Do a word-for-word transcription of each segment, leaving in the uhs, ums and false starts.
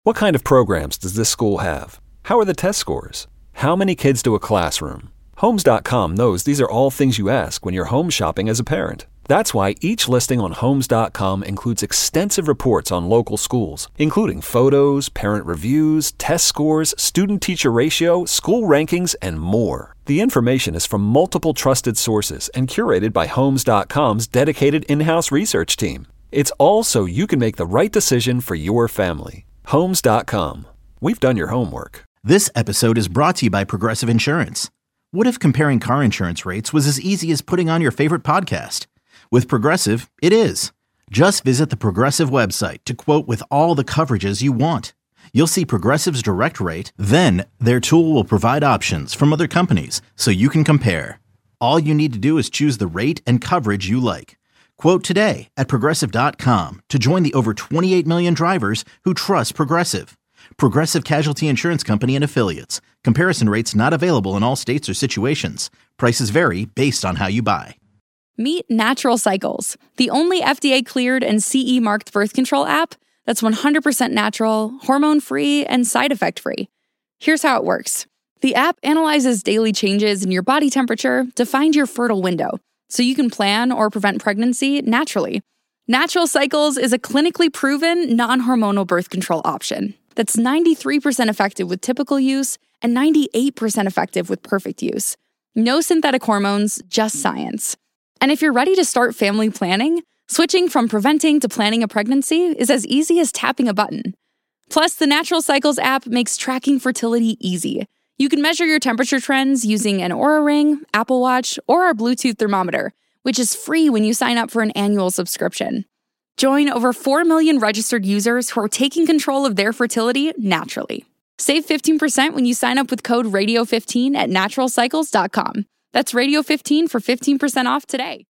What kind of programs does this school have? How are the test scores? How many kids do a classroom? Homes dot com knows these are all things you ask when you're home shopping as a parent. That's why each listing on Homes dot com includes extensive reports on local schools, including photos, parent reviews, test scores, student-teacher ratio, school rankings, and more. The information is from multiple trusted sources and curated by Homes dot com's dedicated in-house research team. It's all so you can make the right decision for your family. Homes dot com. We've done your homework. This episode is brought to you by Progressive Insurance. What if comparing car insurance rates was as easy as putting on your favorite podcast? With Progressive, it is. Just visit the Progressive website to quote with all the coverages you want. You'll see Progressive's direct rate, then their tool will provide options from other companies so you can compare. All you need to do is choose the rate and coverage you like. Quote today at Progressive dot com to join the over twenty-eight million drivers who trust Progressive. Progressive Casualty Insurance Company and Affiliates. Comparison rates not available in all states or situations. Prices vary based on how you buy. Meet Natural Cycles, the only F D A-cleared and C E-marked birth control app that's one hundred percent natural, hormone-free, and side effect-free. Here's how it works. The app analyzes daily changes in your body temperature to find your fertile window, so you can plan or prevent pregnancy naturally. Natural Cycles is a clinically proven, non-hormonal birth control option that's ninety-three percent effective with typical use and ninety-eight percent effective with perfect use. No synthetic hormones, just science. And if you're ready to start family planning, switching from preventing to planning a pregnancy is as easy as tapping a button. Plus, the Natural Cycles app makes tracking fertility easy. You can measure your temperature trends using an Oura Ring, Apple Watch, or our Bluetooth thermometer, which is free when you sign up for an annual subscription. Join over four million registered users who are taking control of their fertility naturally. Save fifteen percent when you sign up with code radio fifteen at natural cycles dot com. That's radio fifteen for fifteen percent off today.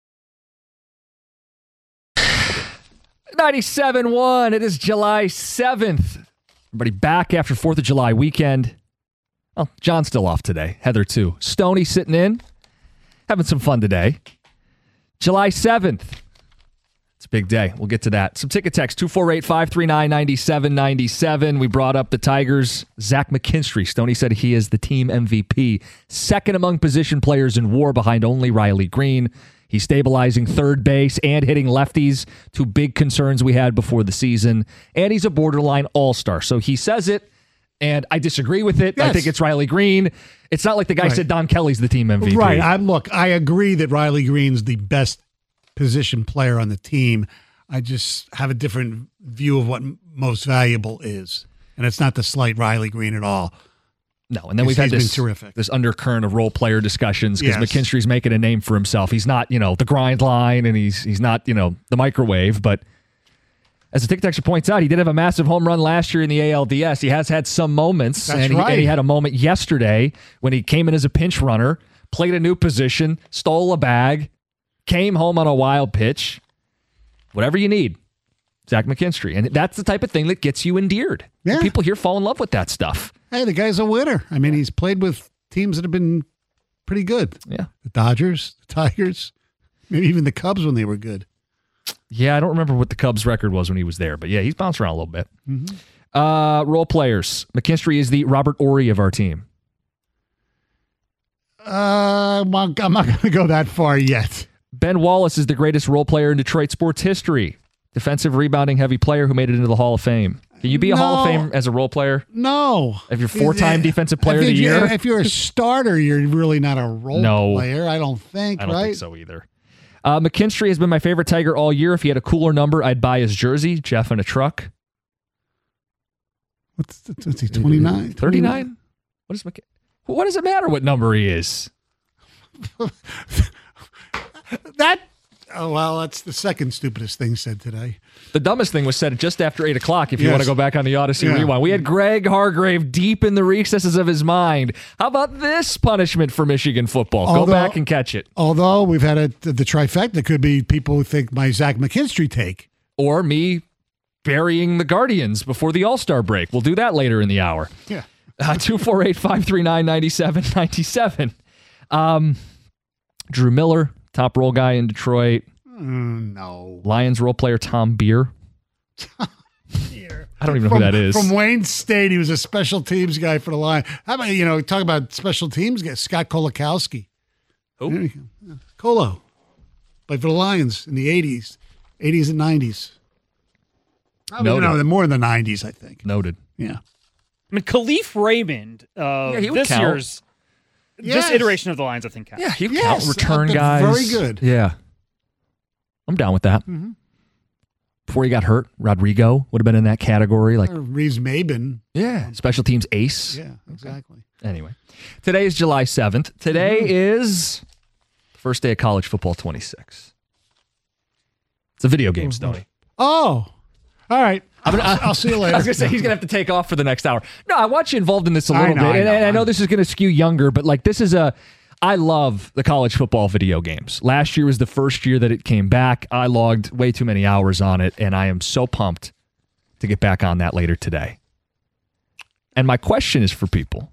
ninety-seven point one, it is July seventh. Everybody back after fourth of July weekend. Oh, John's still off today. Heather too. Stoney sitting in, having some fun today. July seventh. It's a big day. We'll get to that. Some ticket text, two four eight, five three nine, nine seven nine seven. We brought up the Tigers. Zach McKinstry. Stoney said he is the team M V P. Second among position players in WAR behind only Riley Green. He's stabilizing third base and hitting lefties, two big concerns we had before the season. And he's a borderline all-star. So he says it, and I disagree with it. Yes. I think it's Riley Green. It's not like the guy right. said Don Kelly's the team M V P. Right. I'm look, I agree that Riley Green's the best position player on the team. I just have a different view of what most valuable is. And it's not to slight Riley Green at all. No, and then we've had this, terrific. this undercurrent of role player discussions because yes. McKinstry's making a name for himself. He's not, you know, the grind line, and he's he's not, you know, the microwave. But as the ticket texter points out, he did have a massive home run last year in the A L D S. He has had some moments, That's and, right. he, and he had a moment yesterday when he came in as a pinch runner, played a new position, stole a bag, came home on a wild pitch. Whatever you need, Zach McKinstry. And that's the type of thing that gets you endeared. Yeah. And people here fall in love with that stuff. Hey, the guy's a winner. I mean, he's played with teams that have been pretty good. Yeah. The Dodgers, the Tigers, maybe even the Cubs when they were good. Yeah, I don't remember what the Cubs record was when he was there, but yeah, he's bounced around a little bit. Mm-hmm. Uh, role players. McKinstry is the Robert Horry of our team. Uh, I'm not, I'm not going to go that far yet. Ben Wallace is the greatest role player in Detroit sports history. Defensive rebounding heavy player who made it into the Hall of Fame. Can you be a no, Hall of Fame as a role player? No. If you're four-time defensive player of the year? If you're a starter, you're really not a role no, player, I don't think, I don't right? think so either. Uh, McKinstry has been my favorite Tiger all year. If he had a cooler number, I'd buy his jersey. Jeff in a truck. What's, what's he, twenty-nine? thirty-nine? What, is McK- what does it matter what number he is? that... Oh, well, that's the second stupidest thing said today. The dumbest thing was said just after eight o'clock, if you yes. want to go back on the Odyssey yeah. Rewind. We had Greg Hargrave deep in the recesses of his mind. How about this punishment for Michigan football? Although, go back and catch it. Although we've had a, the trifecta could be people who think my Zach McKinstry take. Or me burying the Guardians before the All-Star break. We'll do that later in the hour. Yeah. Uh, two four eight, five three nine, nine seven nine seven. Um, Drew Miller. Top role guy in Detroit. Mm, no. Lions role player Tom Beer. Beer. I don't even know from, who that is. From Wayne State. He was a special teams guy for the Lions. How about, you know, talk about special teams guy, Scott Kolakowski. Oh. Colo. Played for the Lions in the eighties, eighties and nineties. I mean, no, more in the nineties, I think. Noted. Yeah. I mean, Khalif Raymond, uh, yeah, he would this count. year's, Yes. this iteration of the Lions, I think counts. Yeah, he would Yes, count. Return uh, guys. very good. Yeah. I'm down with that. Mm-hmm. Before he got hurt, Rodrigo would have been in that category. Like, Or Reeves Maben. yeah, special teams ace. Yeah, exactly. Anyway, today is July seventh. Today Mm-hmm. is the first day of college football twenty-six. It's a video game, Stoney. Oh, all right. I'm gonna, I'll, I'll see you later. I was going to say, he's going to have to take off for the next hour. No, I want you involved in this a I little know, bit. I and, know, and I I know know. this is going to skew younger, but like this is a, I love the college football video games. Last year was the first year that it came back. I logged way too many hours on it, and I am so pumped to get back on that later today. And my question is for people,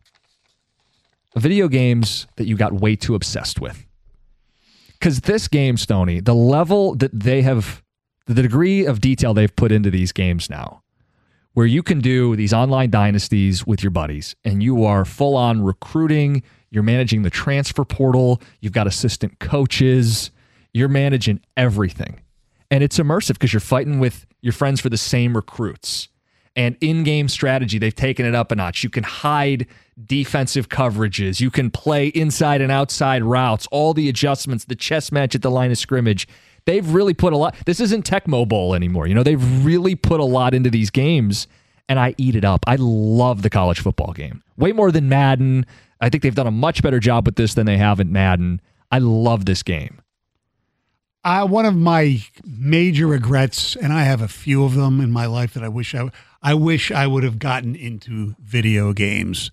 video games that you got way too obsessed with. Because this game, Stoney, the level that they have, the degree of detail they've put into these games now, where you can do these online dynasties with your buddies and you are full on recruiting, you're managing the transfer portal, you've got assistant coaches, you're managing everything. And it's immersive because you're fighting with your friends for the same recruits. And in-game strategy, they've taken it up a notch. You can hide defensive coverages. You can play inside and outside routes, all the adjustments, the chess match at the line of scrimmage. They've really put a lot. This isn't Tecmo Bowl anymore. You know, they've really put a lot into these games, and I eat it up. I love the college football game. Way more than Madden. I think they've done a much better job with this than they have at Madden. I love this game. I, one of my major regrets, and I have a few of them in my life that I wish I, I wish I would have gotten into video games.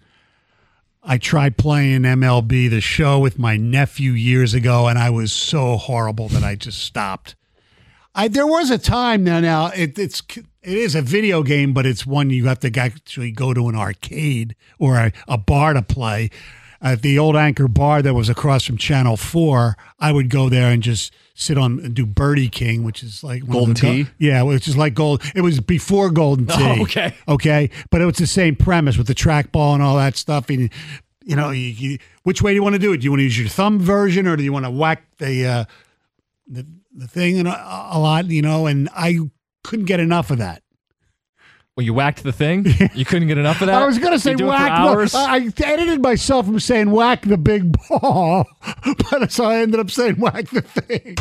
I tried playing M L B The Show with my nephew years ago, and I was so horrible that I just stopped. I there was a time now. Now it, it's it is a video game, but it's one you have to actually go to an arcade or a, a bar to play. At the old Anchor Bar that was across from Channel Four, I would go there and just sit on and do Birdie King, which is like one Golden of the, Tee? Yeah, which is like gold. It was before Golden Tee. Oh, okay. Okay, but it was the same premise with the trackball and all that stuff. And you know, you, you, which way do you want to do it? Do you want to use your thumb version, or do you want to whack the uh, the the thing and a, a lot? You know, and I couldn't get enough of that. Well, you whacked the thing? You couldn't get enough of that? I was going to say You do it for whack. hours? The, I edited myself from saying whack the big ball, but so I ended up saying whack the thing.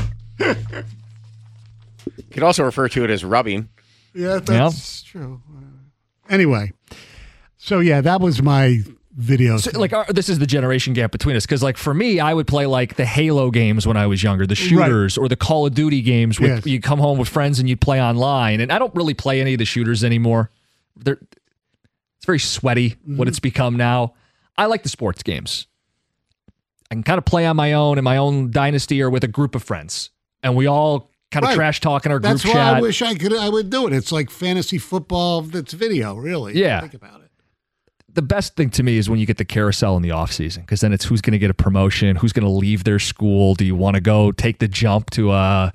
You could also refer to it as rubbing. Yeah, that's true. Anyway, so yeah, that was my video. So, thing. like our, this is the generation gap between us, because like for me, I would play like the Halo games when I was younger, the shooters, or the Call of Duty games. With Yes. you come home with friends and you'd play online, and I don't really play any of the shooters anymore. They're it's very sweaty Mm-hmm. what it's become now. I like the sports games. I can kind of play on my own in my own dynasty or with a group of friends, and we all kind of Right. trash talk in our That's group why chat. I wish I could. I would do it. It's like fantasy football that's video, really. Yeah. Think about it. The best thing to me is when you get the carousel in the offseason, because then it's who's going to get a promotion, who's going to leave their school. Do you want to go take the jump to uh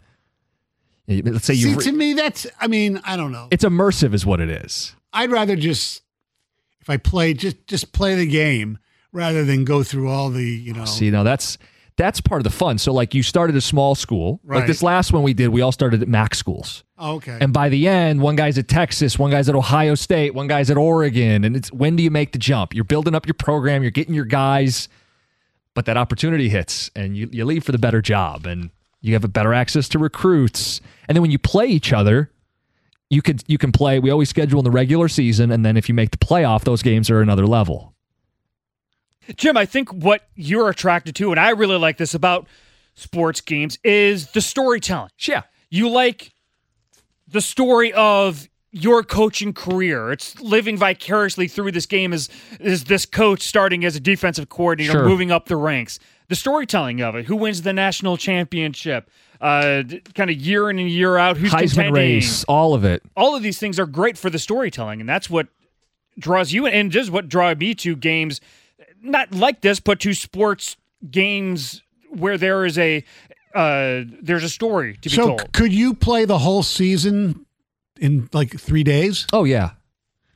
let's say See, you to me, that's. I mean, I don't know. it's immersive is what it is. I'd rather just, if I play, just just play the game rather than go through all the, you know. See, now that's that's part of the fun. So like you started a small school. Like Right. this last one we did, we all started at Mac schools. Oh, okay. And by the end, one guy's at Texas, one guy's at Ohio State, one guy's at Oregon. And it's when do you make the jump? You're building up your program, you're getting your guys, but that opportunity hits and you, you leave for the better job and you have a better access to recruits. And then when you play each other, you could you can play. We always schedule in the regular season, and then if you make the playoff, those games are another level. Jim, I think what you're attracted to, and I really like this about sports games, is the storytelling. Yeah. You like the story of your coaching career. It's living vicariously through this game as, as this coach starting as a defensive coordinator, Sure. moving up the ranks. The storytelling of it, who wins the national championship, uh, kind of year in and year out, who's Heisman contending. race, all of it. All of these things are great for the storytelling, and that's what draws you in, and just what draw me to games, not like this, but to sports games where there is a uh, there's a story to be so told. c- could you play the whole season in like three days? Oh yeah.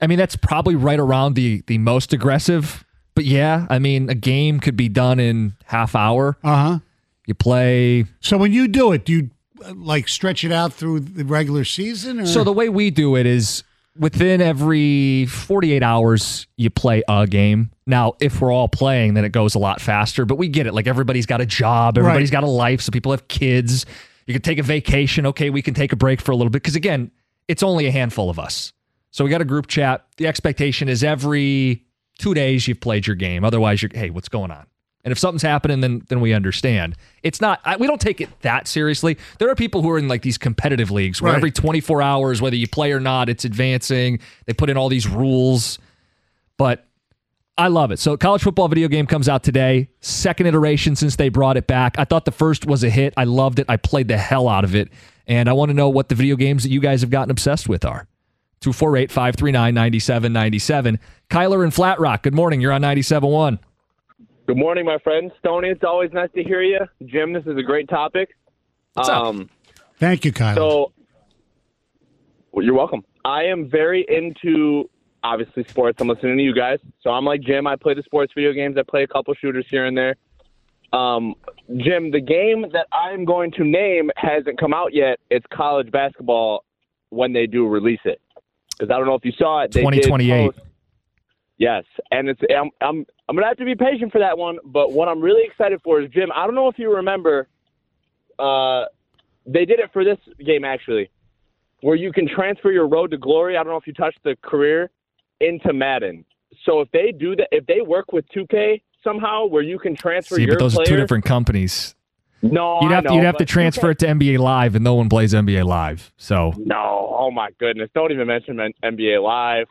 I mean, that's probably right around the the most aggressive. But yeah, I mean, a game could be done in half hour. Uh-huh. You play. So when you do it, do you uh, like stretch it out through the regular season? Or? So the way we do it is within every forty-eight hours, you play a game. Now, if we're all playing, then it goes a lot faster. But we get it. Like, everybody's got a job. Everybody's Right. got a life. So people have kids. You can take a vacation. Okay, we can take a break for a little bit. Because, again, it's only a handful of us. So we got a group chat. The expectation is every two days you've played your game. Otherwise, you're, hey, what's going on? And if something's happening, then then we understand. It's not, I, we don't take it that seriously. There are people who are in like these competitive leagues where Right. every twenty-four hours, whether you play or not, it's advancing. They put in all these rules. But I love it. So college football video game comes out today. Second iteration since they brought it back. I thought the first was a hit. I loved it. I played the hell out of it. And I want to know what the video games that you guys have gotten obsessed with are. two four eight, five three nine, nine seven nine seven. Kyler in Flat Rock, good morning. You're on ninety-seven point one. Good morning, my friend. Stoney, it's always nice to hear you. Jim, this is a great topic. What's up? Um, Thank you, Kyle. so, well, you're welcome. I am very into, obviously, sports. I'm listening to you guys. So I'm like Jim. I play the sports video games. I play a couple shooters here and there. Um, Jim, the game that I'm going to name hasn't come out yet. It's college basketball when they do release it. Because I don't know if you saw it. They twenty twenty-eight. Did post, yes, and it's I'm I'm I'm gonna have to be patient for that one. But what I'm really excited for is, Jim, I don't know if you remember, uh, they did it for this game actually, where you can transfer your road to glory. I don't know if you touched the career into Madden. So if they do that, if they work with two K somehow, where you can transfer See, your but those player, are two different companies. No, You'd I have, know, to, you'd have to but transfer two K it to N B A Live, and no one plays N B A Live. So, No, oh my goodness! Don't even mention N B A Live.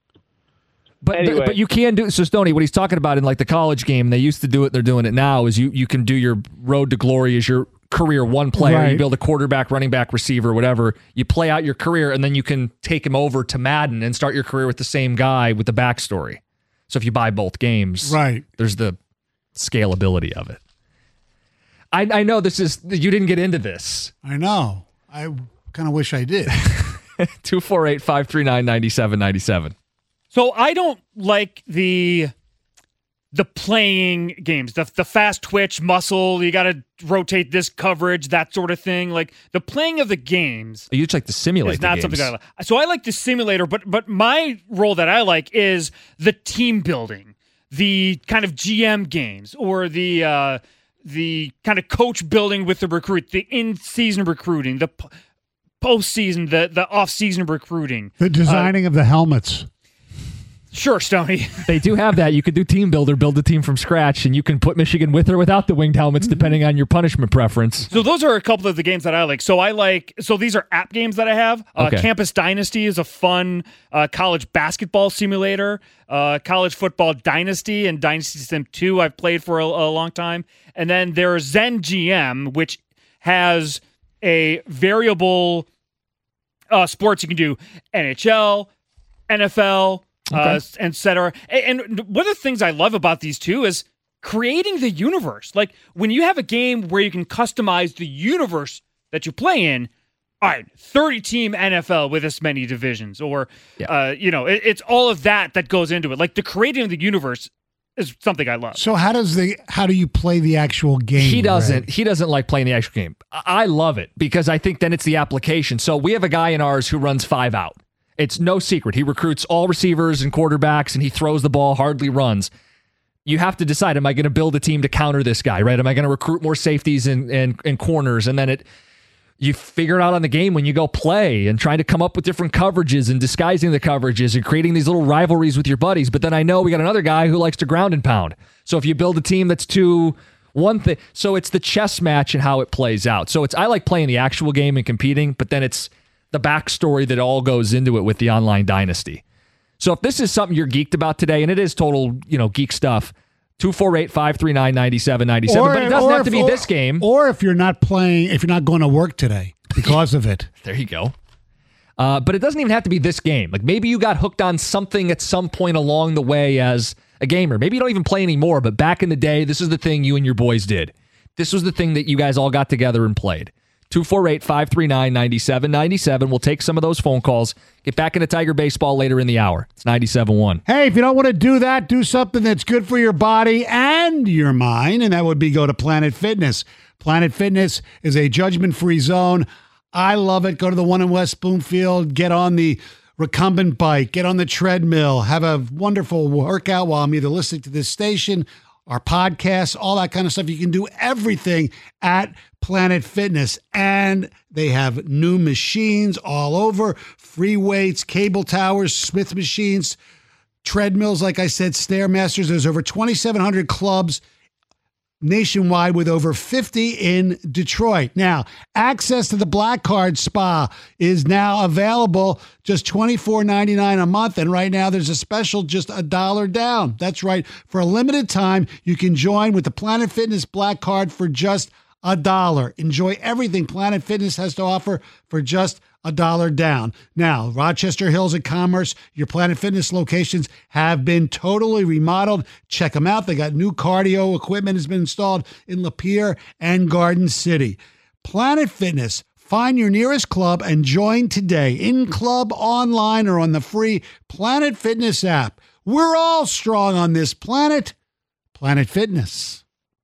but Anyway. but, but you can do so. Stoney, what he's talking about in like the college game, they used to do it. They're doing it now. Is you you can do your road to glory as your career one player. Right. You build a quarterback, running back, receiver, whatever. You play out your career, and then you can take him over to Madden and start your career with the same guy with the backstory. So if you buy both games, Right. there's the scalability of it. I, I know this is, you didn't get into this. I know. I kind of wish I did. two four eight, five three nine, nine seven nine seven. So I don't like the the playing games, the the fast twitch muscle. You got to rotate this coverage, that sort of thing. Like the playing of the games You just like to simulate is the not games. something I like. So I like the simulator, but but my role that I like is the team building, the kind of G M games, or the uh, the kind of coach building with the recruit, the in-season recruiting, the p- postseason, the the off-season recruiting. The designing of the helmets. Sure, Stoney. They do have that. You could do team builder, build the team from scratch, and you can put Michigan with or without the winged helmets, depending on your punishment preference. So those are a couple of the games that I like. So I like. So these are app games that I have. Uh, Okay. Campus Dynasty is a fun uh, college basketball simulator. Uh, college football Dynasty and Dynasty Sim two I've played for a, a long time. And then there's Zen G M, which has a variable uh, sports you can do: N H L, N F L, uh, et cetera. And, and one of the things I love about these two is creating the universe. Like when you have a game where you can customize the universe that you play in. All right, thirty team N F L with this many divisions, or Yeah. uh, you know, it, it's all of that that goes into it. Like the creating of the universe is something I love. So how does the how do you play the actual game? He doesn't. Greg? He doesn't like playing the actual game. I I love it because I think then it's the application. So we have a guy in ours who runs five out. It's no secret. He recruits all receivers and quarterbacks, and he throws the ball, hardly runs. You have to decide: am I going to build a team to counter this guy? Right? Am I going to recruit more safeties and and, and corners? And then it. You figure it out on the game when you go play and trying to come up with different coverages and disguising the coverages and creating these little rivalries with your buddies. But then I know we got another guy who likes to ground and pound. So if you build a team that's two, one thing, so it's the chess match and how it plays out. So it's I like playing the actual game and competing, but then it's the backstory that all goes into it with the online dynasty. So if this is something you're geeked about today, and it is total, you know, geek stuff, two four eight, five three nine, nine seven nine seven. But it doesn't have if- to be or- this game. Or if you're not playing, if you're not going to work today because of it. There you go. Uh, but it doesn't even have to be this game. Like maybe you got hooked on something at some point along the way as a gamer. Maybe you don't even play anymore, but back in the day, this is the thing you and your boys did. This was the thing that you guys all got together and played. two four eight, five three nine, nine seven nine seven. We'll take some of those phone calls. Get back into Tiger baseball later in the hour. It's ninety-seven point one. Hey, if you don't want to do that, do something that's good for your body and your mind, and that would be go to Planet Fitness. Planet Fitness is a judgment-free zone. I love it. Go to the one in West Bloomfield. Get on the recumbent bike. Get on the treadmill. Have a wonderful workout while I'm either listening to this station, our podcasts, all that kind of stuff. You can do everything at Planet Fitness. And they have new machines all over, free weights, cable towers, Smith machines, treadmills, like I said, Stairmasters. There's over twenty-seven hundred clubs nationwide with over fifty in Detroit. Now, access to the Black Card Spa is now available, just twenty-four ninety-nine a month. And right now there's a special, just a dollar down. That's right. For a limited time, you can join with the Planet Fitness Black Card for just a dollar. Enjoy everything Planet Fitness has to offer for just a dollar down. Now, Rochester Hills and Commerce, your Planet Fitness locations have been totally remodeled. Check them out. They got new cardio equipment has been installed in Lapeer and Garden City. Planet Fitness. Find your nearest club and join today. In club, online, or on the free Planet Fitness app. We're all strong on this planet. Planet Fitness.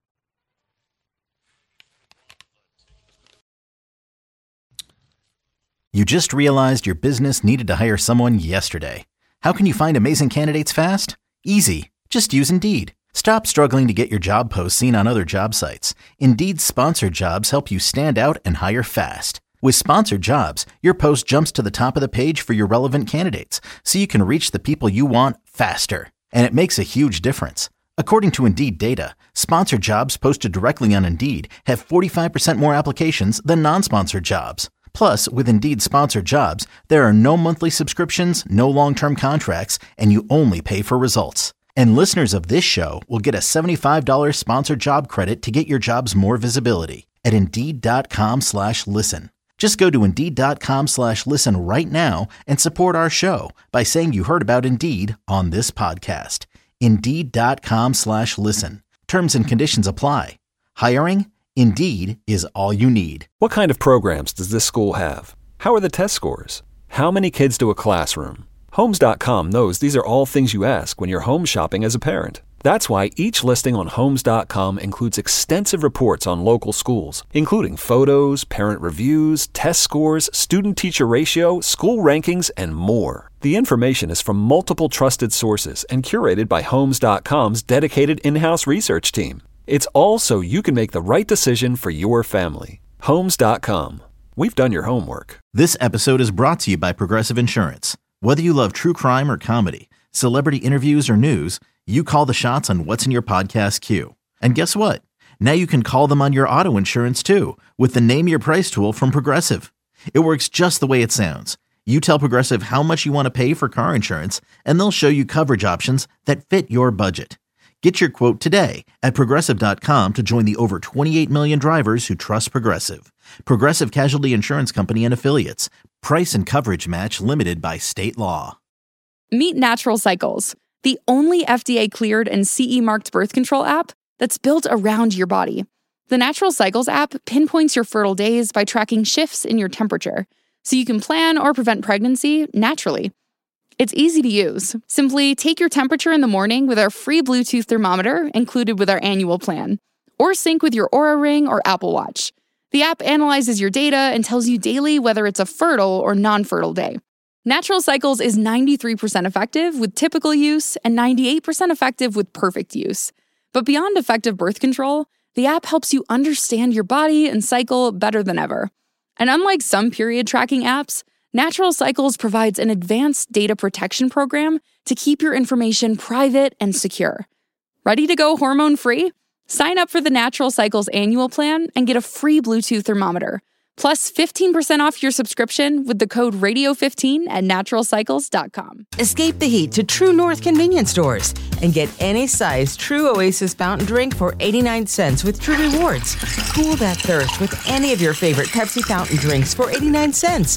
You just realized your business needed to hire someone yesterday. How can you find amazing candidates fast? Easy. Just use Indeed. Stop struggling to get your job posts seen on other job sites. Indeed's sponsored jobs help you stand out and hire fast. With sponsored jobs, your post jumps to the top of the page for your relevant candidates, so you can reach the people you want faster. And it makes a huge difference. According to Indeed data, sponsored jobs posted directly on Indeed have forty-five percent more applications than non-sponsored jobs. Plus, with Indeed sponsored jobs, there are no monthly subscriptions, no long-term contracts, and you only pay for results. And listeners of this show will get a seventy-five dollars sponsored job credit to get your jobs more visibility at Indeed.com slash listen. Just go to Indeed.com slash listen right now and support our show by saying you heard about Indeed on this podcast. Indeed.com slash listen. Terms and conditions apply. Hiring? Indeed is all you need. What kind of programs does this school have? How are the test scores? How many kids do a classroom? Homes dot com knows these are all things you ask when you're home shopping as a parent. That's why each listing on Homes dot com includes extensive reports on local schools, including photos, parent reviews, test scores, student-teacher ratio, school rankings, and more. The information is from multiple trusted sources and curated by Homes dot com's dedicated in-house research team. It's all so you can make the right decision for your family. Homes dot com. We've done your homework. This episode is brought to you by Progressive Insurance. Whether you love true crime or comedy, celebrity interviews or news, you call the shots on what's in your podcast queue. And guess what? Now you can call them on your auto insurance too with the Name Your Price tool from Progressive. It works just the way it sounds. You tell Progressive how much you want to pay for car insurance, and they'll show you coverage options that fit your budget. Get your quote today at Progressive dot com to join the over twenty-eight million drivers who trust Progressive. Progressive Casualty Insurance Company and Affiliates. Price and coverage match limited by state law. Meet Natural Cycles, the only F D A-cleared and C E marked birth control app that's built around your body. The Natural Cycles app pinpoints your fertile days by tracking shifts in your temperature, so you can plan or prevent pregnancy naturally. It's easy to use. Simply take your temperature in the morning with our free Bluetooth thermometer included with our annual plan, or sync with your Oura Ring or Apple Watch. The app analyzes your data and tells you daily whether it's a fertile or non-fertile day. Natural Cycles is ninety-three percent effective with typical use and ninety-eight percent effective with perfect use. But beyond effective birth control, the app helps you understand your body and cycle better than ever. And unlike some period tracking apps, Natural Cycles provides an advanced data protection program to keep your information private and secure. Ready to go hormone-free? Sign up for the Natural Cycles annual plan and get a free Bluetooth thermometer, plus fifteen percent off your subscription with the code radio fifteen at natural cycles dot com. Escape the heat to True North convenience stores and get any size True Oasis fountain drink for eighty-nine cents with True Rewards. Cool that thirst with any of your favorite Pepsi fountain drinks for eighty-nine cents.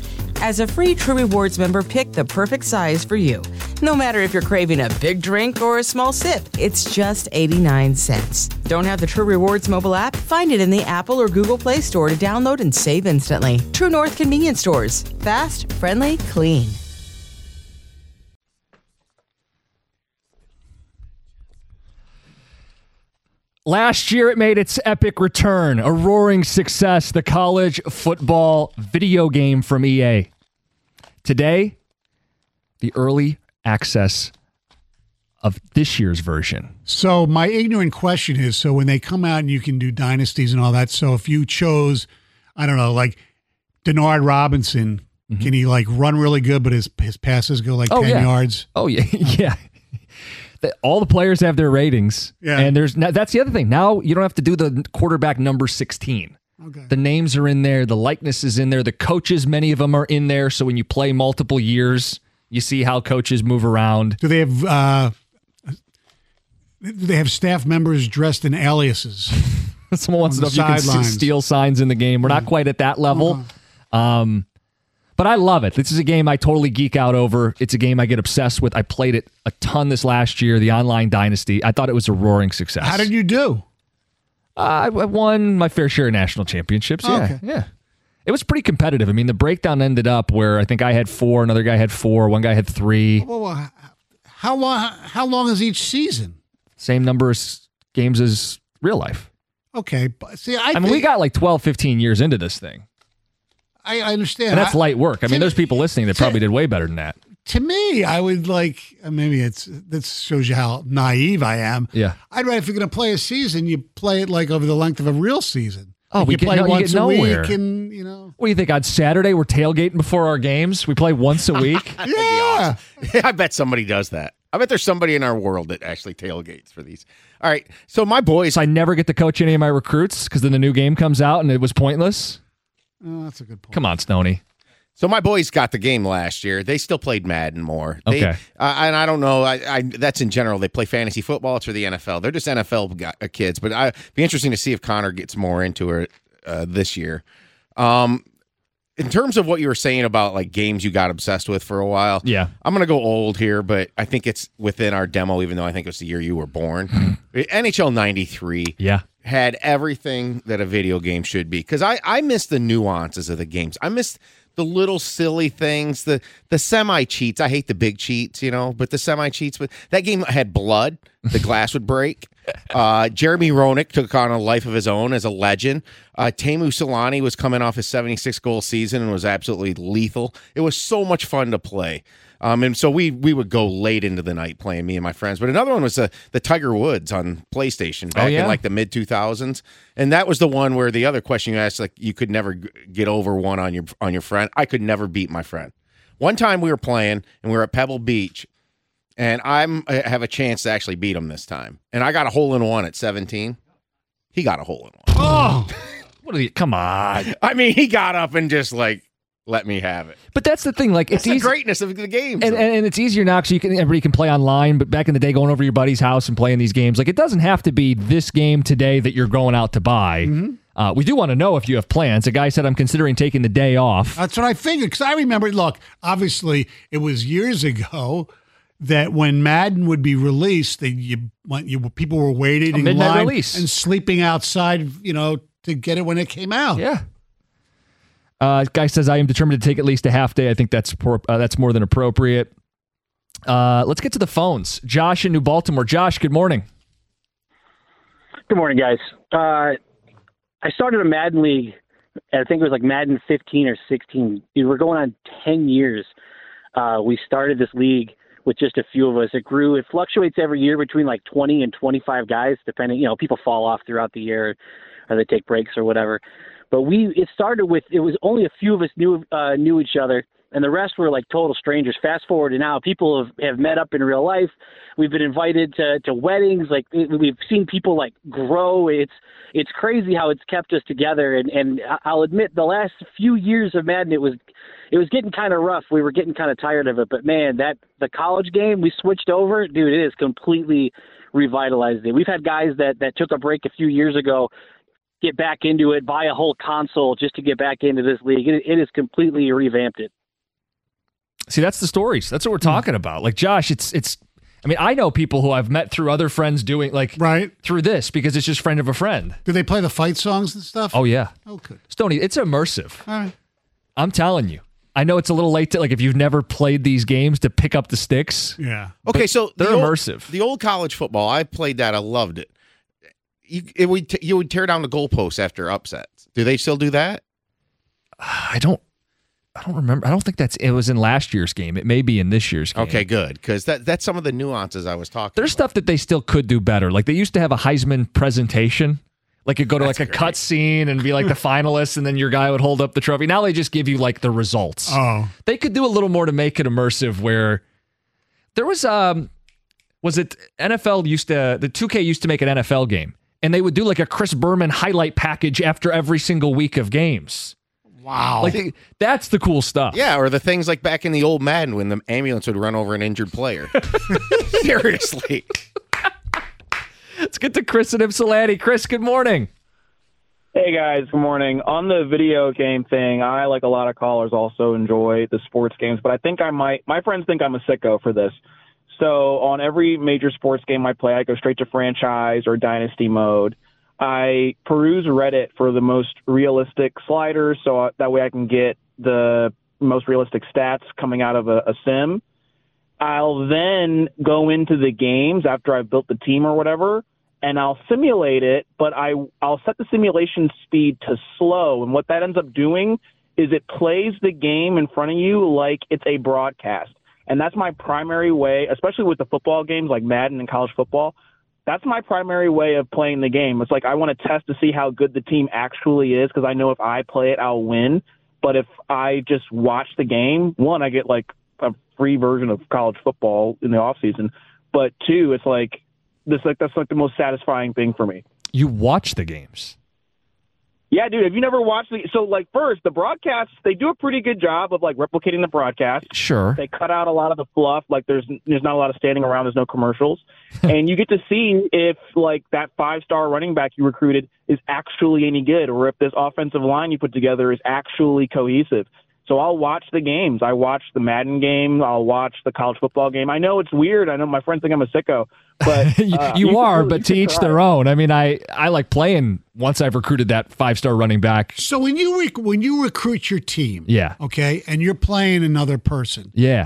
As a free True Rewards member, pick the perfect size for you. No matter if you're craving a big drink or a small sip, it's just eighty-nine cents. Don't have the True Rewards mobile app? Find it in the Apple or Google Play Store to download and save instantly. True North Convenience Stores. Fast, friendly, clean. Last year, it made its epic return, a roaring success, the college football video game from E A. Today, the early access of this year's version. So my ignorant question is, so when they come out and you can do dynasties and all that, so if you chose, I don't know, like Denard Robinson, mm-hmm. can he like run really good, but his his passes go like oh, ten yeah. yards? Oh, yeah. yeah. All the players have their ratings. Yeah. And there's that's the other thing. Now you don't have to do the quarterback number sixteen. Okay. The names are in there. The likeness is in there. The coaches, many of them are in there. So when you play multiple years, you see how coaches move around. Do they have uh, do they have staff members dressed in aliases? Someone wants to know if you can sidelines. steal signs in the game. We're not quite at that level. Okay. Um, but I love it. This is a game I totally geek out over. It's a game I get obsessed with. I played it a ton this last year, the Online Dynasty. I thought it was a roaring success. How did you do? Uh, I won my fair share of national championships. Yeah, okay. yeah. It was pretty competitive. I mean, the breakdown ended up where I think I had four, another guy had four, one guy had three. Well, how long? How long is each season? Same number of games as real life. Okay, but see, I, I mean, think, we got like twelve, fifteen years into this thing. I, I understand. And that's I, light work. I mean, there's people listening that to, probably did way better than that. To me, I would like, maybe it's, this shows you how naive I am. Yeah. I'd rather, if you're going to play a season, you play it like over the length of a real season. Oh, like we you get, play no, once you get a nowhere. week and, you know. What do you think? On Saturday, we're tailgating before our games? We play once a week? Yeah. Awesome. I bet somebody does that. I bet there's somebody in our world that actually tailgates for these. All right. So my boys. So I never get to coach any of my recruits because then the new game comes out and it was pointless? Oh, that's a good point. Come on, Stoney. So my boys got the game last year. They still played Madden more. They, Okay. Uh, and I don't know. I, I that's in general. They play fantasy football. It's for the N F L. They're just N F L guy, uh, kids. But I'd be interesting to see if Connor gets more into it uh, this year. Um, in terms of what you were saying about like games you got obsessed with for a while. Yeah. I'm gonna go old here, but I think it's within our demo. Even though I think it was the year you were born. N H L ninety-three. Yeah. Had everything that a video game should be. Because I I miss the nuances of the games. I missed the little silly things, the the semi cheats. I hate the big cheats, you know, but the semi cheats. But that game had blood. The glass would break. Uh, Jeremy Roenick took on a life of his own as a legend. Uh, Teemu Selanne was coming off his seventy-six goal season and was absolutely lethal. It was so much fun to play. Um, and so we we would go late into the night playing, me and my friends. But another one was the, the Tiger Woods on PlayStation back oh, yeah? in like the mid two thousands. And that was the one where the other question you asked, like you could never g- get over one on your on your friend. I could never beat my friend. One time we were playing and we were at Pebble Beach, and I'm I have a chance to actually beat him this time. And I got a hole in one at seventeen. He got a hole in one. Oh, what are you? Come on. I mean, he got up and just like let me have it. But that's the thing. Like, That's it's the easy. greatness of the game. And, and it's easier now because you can everybody can play online. But back in the day, going over to your buddy's house and playing these games, like it doesn't have to be this game today that you're going out to buy. Mm-hmm. Uh, we do want to know if you have plans. A guy said, "I'm considering taking the day off." That's what I figured. Because I remember, look, obviously it was years ago that when Madden would be released, that you, you people were waiting A in midnight line release. and sleeping outside, you know, to get it when it came out. Yeah. Uh, guy says, "I am determined to take at least a half day. I think that's por- uh, that's more than appropriate." Uh, let's get to the phones. Josh in New Baltimore. Josh, good morning. Good morning, guys. Uh, I started a Madden league. I think it was like Madden fifteen or sixteen. We were going on ten years. Uh, we started this league with just a few of us. It grew. It fluctuates every year between like twenty and twenty-five guys, depending. You know, people fall off throughout the year, or they take breaks or whatever. But we, it started with, it was only a few of us knew uh, knew each other, and the rest were like total strangers. Fast forward to now, people have, have met up in real life. We've been invited to, to weddings. Like we've seen people like grow. It's it's crazy how it's kept us together. And, and I'll admit, the last few years of Madden, it was it was getting kind of rough. We were getting kind of tired of it. But man, that the college game we switched over, dude, it is completely revitalized it. We've had guys that that took a break a few years ago, get back into it, buy a whole console just to get back into this league. It, it has completely revamped it. See, that's the stories. That's what we're talking about. Like, Josh, it's it's. I mean, I know people who I've met through other friends doing like right through this because it's just friend of a friend. Do they play the fight songs and stuff? Oh yeah. Oh, good. Stoney, it's immersive. All right. I'm telling you. I know it's a little late to like if you've never played these games to pick up the sticks. Yeah. Okay, so they're the old, immersive. The old college football, I played that. I loved it. You it would t- you would tear down the goalposts after upsets. Do they still do that? I don't. I don't remember. I don't think that's. It was in last year's game. It may be in this year's game. Okay, good, because that that's some of the nuances I was talking. There's about. stuff that they still could do better. Like they used to have a Heisman presentation. Like you go to That's like a great. cut scene and be like the finalists, and then your guy would hold up the trophy. Now they just give you like the results. Oh. They could do a little more to make it immersive. Where there was um, was it N F L used to the two K used to make an N F L game, and they would do like a Chris Berman highlight package after every single week of games. Wow. Like they, that's the cool stuff. Yeah, or the things like back in the old Madden when the ambulance would run over an injured player. Seriously. Let's get to Chris and Ypsilanti. Chris, good morning. Hey, guys. Good morning. On the video game thing, I, like a lot of callers, also enjoy the sports games, but I think I might – my friends think I'm a sicko for this. So on every major sports game I play, I go straight to franchise or dynasty mode. I peruse Reddit for the most realistic sliders, so that way I can get the most realistic stats coming out of a, a sim. I'll then go into the games after I've built the team or whatever, and I'll simulate it, but I, I'll set the simulation speed to slow, and what that ends up doing is it plays the game in front of you like it's a broadcast. And that's my primary way, especially with the football games like Madden and college football. That's my primary way of playing the game. It's like I want to test to see how good the team actually is because I know if I play it, I'll win. But if I just watch the game, one, I get like a free version of college football in the off season. But two, it's like this like that's like the most satisfying thing for me. You watch the games. Yeah, dude, have you never watched the – so, like, first, the broadcasts, they do a pretty good job of, like, replicating the broadcast. Sure. They cut out a lot of the fluff. Like, there's there's not a lot of standing around. There's no commercials. And you get to see if, like, that five-star running back you recruited is actually any good or if this offensive line you put together is actually cohesive. So I'll watch the games. I watch the Madden game. I'll watch the college football game. I know it's weird. I know my friends think I'm a sicko. But uh, you, you are, really, but to each their own. I mean, I, I like playing once I've recruited that five-star running back. So when you rec- when you recruit your team, yeah, okay, and you're playing another person, yeah,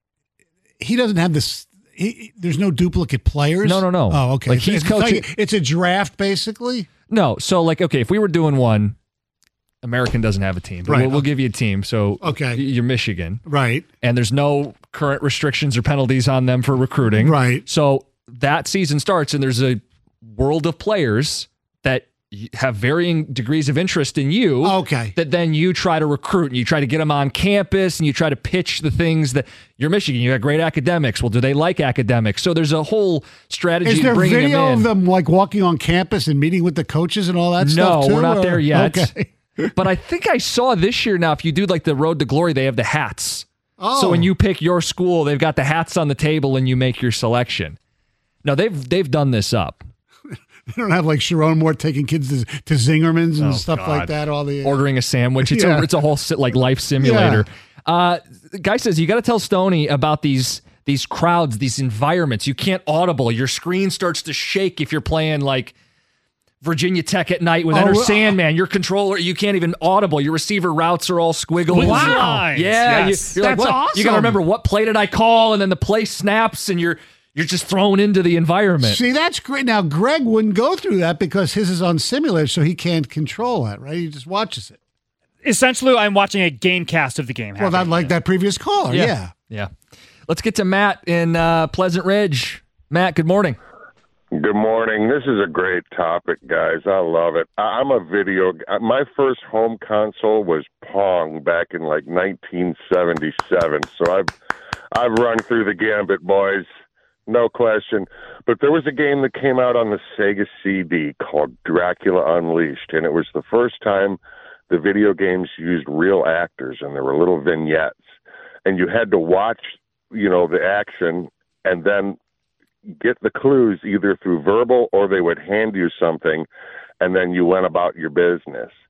he doesn't have this. He, there's no duplicate players. No, no, no. Oh, okay. Like he's it's, coaching. It's, like, it's a draft, basically. No, so like, okay, if we were doing one, American doesn't have a team, but right. we'll, we'll okay. give you a team. So okay, you're Michigan, right? And there's no current restrictions or penalties on them for recruiting, right? So that season starts, and there's a world of players that have varying degrees of interest in you. Okay. That then you try to recruit, and you try to get them on campus, and you try to pitch the things that you're Michigan. You got great academics. Well, do they like academics? So there's a whole strategy. Is there to bringing video them in. of them like walking on campus and meeting with the coaches and all that no, stuff? No, we're not or? there yet. Okay. But I think I saw this year now, if you do like the Road to Glory, they have the hats. Oh. So when you pick your school, they've got the hats on the table and you make your selection. No, they've they've done this up. They don't have like Sharon Moore taking kids to, to Zingerman's and Oh, stuff God. like that. All the uh, Ordering a sandwich. It's, Yeah. a, it's a whole like life simulator. Yeah. Uh, the guy says, you got to tell Stoney about these these crowds, these environments. You can't audible. Your screen starts to shake if you're playing like Virginia Tech at night with Oh, Enter uh, Sandman. Your controller, you can't even audible. Your receiver routes are all squiggles. Wow. Yeah. Yes. You, are like, That's what? awesome. You got to remember what play did I call? And then the play snaps and you're you're just thrown into the environment. See, that's great. Now, Greg wouldn't go through that because his is on simulator, so he can't control that, right? He just watches it. Essentially, I'm watching a game cast of the game. Well, that like that previous caller, yeah. Yeah. Yeah. Let's get to Matt in uh, Pleasant Ridge. Matt, good morning. Good morning. This is a great topic, guys. I love it. I- I'm a video. My first home console was Pong back in like nineteen seventy-seven. So I've I've run through the gambit, boys. No question. But there was a game that came out on the Sega C D called Dracula Unleashed, and it was the first time the video games used real actors, and there were little vignettes, and you had to watch, you know, the action, and then get the clues either through verbal or they would hand you something, and then you went about your business.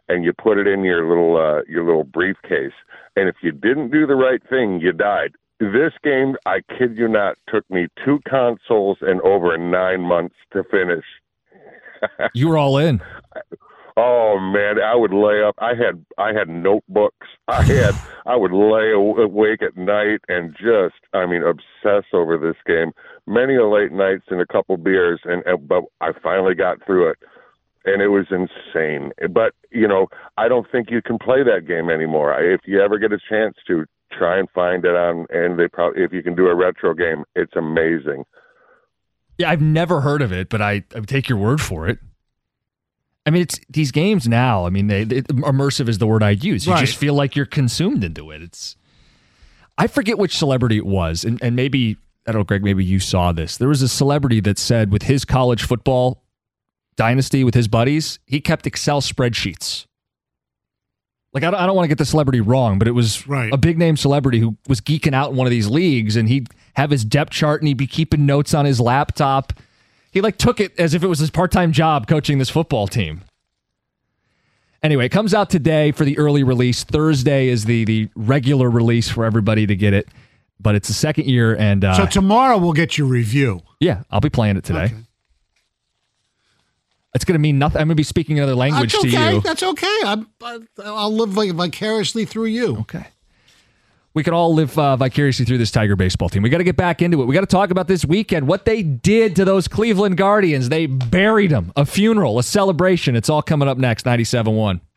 and you put it in your little uh, your little briefcase. And if you didn't do the right thing, you died. This game, I kid you not, took me two consoles and over nine months to finish. You were all in. Oh man, I would lay up. I had I had notebooks. I had I would lay awake at night and just, I mean, obsess over this game. Many a late nights and a couple beers, and, and but I finally got through it, and it was insane. But you know, I don't think you can play that game anymore. If you ever get a chance to, try and find it on, and they probably, if you can do a retro game, it's amazing. Yeah, I've never heard of it, but I, I would take your word for it. I mean, it's these games now. I mean, they, they immersive is the word I'd use. You Right. just feel like you're consumed into it. It's. I forget which celebrity it was, and and maybe I don't know, Greg. Maybe you saw this. There was a celebrity that said with his college football dynasty with his buddies, he kept Excel spreadsheets. Like, I don't, I don't want to get the celebrity wrong, but it was Right. a big name celebrity who was geeking out in one of these leagues, and he'd have his depth chart and he'd be keeping notes on his laptop. He like took it as if it was his part-time job coaching this football team. Anyway, it comes out today for the early release. Thursday is the the regular release for everybody to get it, but it's the second year, and uh, So tomorrow we'll get your review. yeah, I'll be playing it today. Okay. It's going to mean nothing. I'm going to be speaking another language That's to okay. you. That's okay. I'm, I, I'll live vic- vicariously through you. Okay. We could all live uh, vicariously through this Tiger baseball team. We got to get back into it. We got to talk about this weekend, what they did to those Cleveland Guardians. They buried them. A funeral, a celebration. It's all coming up next, ninety-seven point one.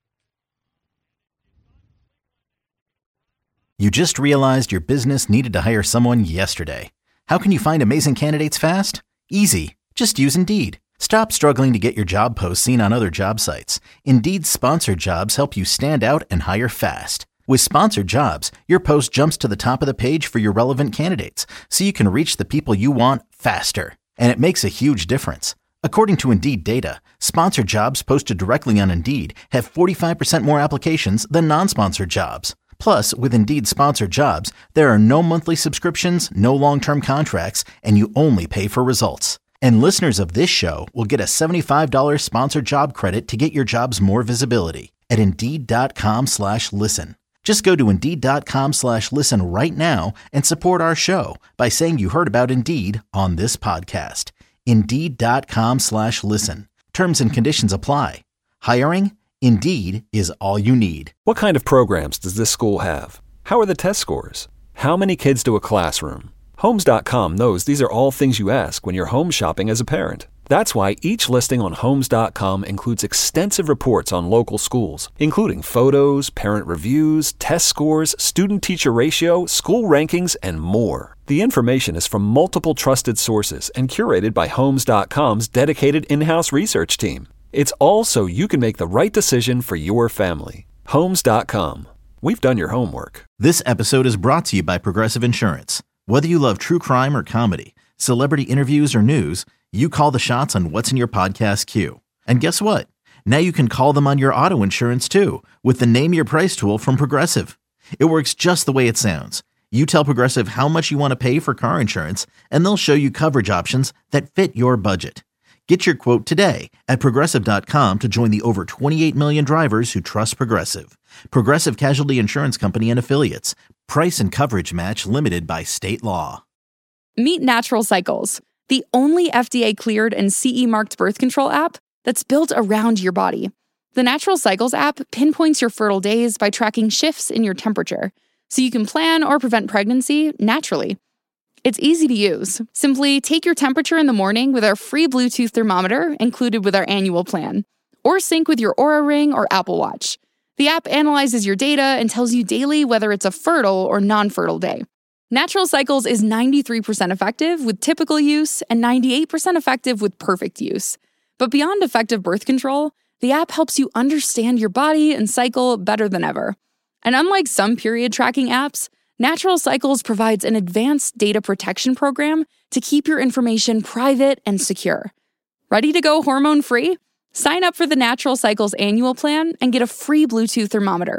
You just realized your business needed to hire someone yesterday. How can you find amazing candidates fast? Easy. Just use Indeed. Stop struggling to get your job posts seen on other job sites. Indeed's sponsored jobs help you stand out and hire fast. With sponsored jobs, your post jumps to the top of the page for your relevant candidates, so you can reach the people you want faster. And it makes a huge difference. According to Indeed data, sponsored jobs posted directly on Indeed have forty-five percent more applications than non-sponsored jobs. Plus, with Indeed sponsored jobs, there are no monthly subscriptions, no long-term contracts, and you only pay for results. And listeners of this show will get a seventy-five dollars sponsored job credit to get your jobs more visibility at Indeed.com slash listen. Just go to Indeed.com slash listen right now and support our show by saying you heard about Indeed on this podcast. Indeed.com slash listen. Terms and conditions apply. Hiring? Indeed is all you need. What kind of programs does this school have? How are the test scores? How many kids do a classroom? Homes dot com knows these are all things you ask when you're home shopping as a parent. That's why each listing on Homes dot com includes extensive reports on local schools, including photos, parent reviews, test scores, student-teacher ratio, school rankings, and more. The information is from multiple trusted sources and curated by Homes dot com's dedicated in-house research team. It's all so you can make the right decision for your family. Homes dot com. We've done your homework. This episode is brought to you by Progressive Insurance. Whether you love true crime or comedy, celebrity interviews or news, you call the shots on what's in your podcast queue. And guess what? Now you can call them on your auto insurance too with the Name Your Price tool from Progressive. It works just the way it sounds. You tell Progressive how much you want to pay for car insurance, and they'll show you coverage options that fit your budget. Get your quote today at Progressive dot com to join the over twenty-eight million drivers who trust Progressive. Progressive Casualty Insurance Company and Affiliates. Price and coverage match limited by state law. Meet Natural Cycles, the only F D A-cleared and C E marked birth control app that's built around your body. The Natural Cycles app pinpoints your fertile days by tracking shifts in your temperature, so you can plan or prevent pregnancy naturally. It's easy to use. Simply take your temperature in the morning with our free Bluetooth thermometer included with our annual plan, or sync with your Oura Ring or Apple Watch. The app analyzes your data and tells you daily whether it's a fertile or non-fertile day. Natural Cycles is ninety-three percent effective with typical use and ninety-eight percent effective with perfect use. But beyond effective birth control, the app helps you understand your body and cycle better than ever. And unlike some period tracking apps, Natural Cycles provides an advanced data protection program to keep your information private and secure. Ready to go hormone-free? Sign up for the Natural Cycles annual plan and get a free Bluetooth thermometer.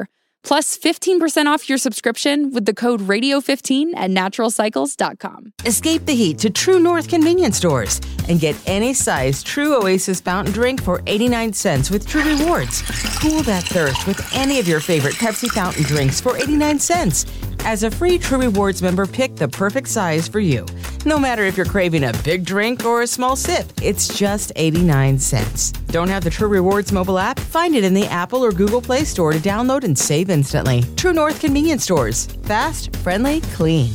Plus fifteen percent off your subscription with the code radio fifteen at natural cycles dot com. Escape the heat to True North convenience stores and get any size True Oasis fountain drink for eighty-nine cents with True Rewards. Cool that thirst with any of your favorite Pepsi fountain drinks for eighty-nine cents. As a free True Rewards member, pick the perfect size for you. No matter if you're craving a big drink or a small sip, it's just eighty-nine cents. Don't have the True Rewards mobile app? Find it in the Apple or Google Play Store to download and save instantly. True North convenience stores. Fast, friendly, clean.